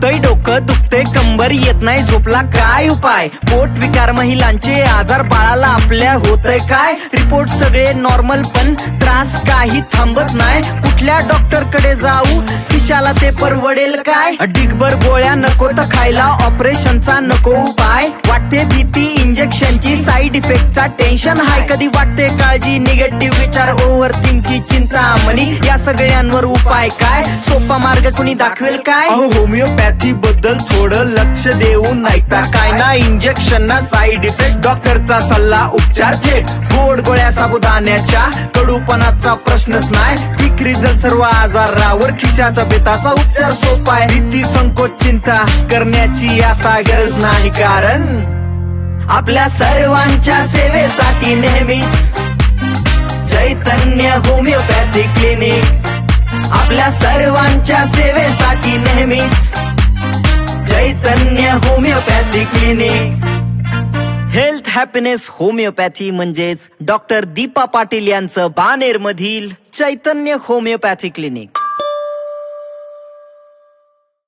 दुखतय डोकं, दुखतय कंबर, येत नाही झोपला, काय उपाय? पोट विकार, महिलांचे आजार, बाळाला आपल्या होतय काय? रिपोर्ट सगळे नॉर्मल पण त्रास काही थांबत नाही. कुठल्या डॉक्टर कडे जाऊ, खिशाला ते परवडेल काय? डिगभर गोळ्या नको तर खायला, ऑपरेशनचा नको उपाय. वाटते भीती इंजेक्शनची, साईड इफेक्टचा टेन्शन हाय. कधी वाटते काळजी, निगेटिव्ह विचार, ओव्हर थिंकिंग, चिंता मनी. या सगळ्यांवर उपाय काय? सोपा मार्ग कोणी दाखवेल काय? होमिओपॅथी बद्दल थोडं लक्ष देऊन ऐकता काय ना? इंजेक्शन ना साईड इफेक्ट, डॉक्टरचा सल्ला, उपचार थेट. गोड गोळ्या साबुदाण्याच्या, कडूपणाचा प्रश्नच नाही. क्विक रिझल्ट सर्व आजारावर, खिशाचा बेताचा उपचार सोपाय. भीती, संकोच, चिंता करण्याची आता गरज नाही, कारण आपल्या सर्वांच्या सेवेसाठी नेहमीच चैतन्य होमिओपॅथी क्लिनिक. आपल्या सर्वांच्या सेवेसाठी नेहमीच Chaitanya homeopathy clinic. Health happiness homeopathy म्हणजेच डॉक्टर दीपा पाटील यांचं बानेर मधील चैतन्य होमिओपॅथी क्लिनिक.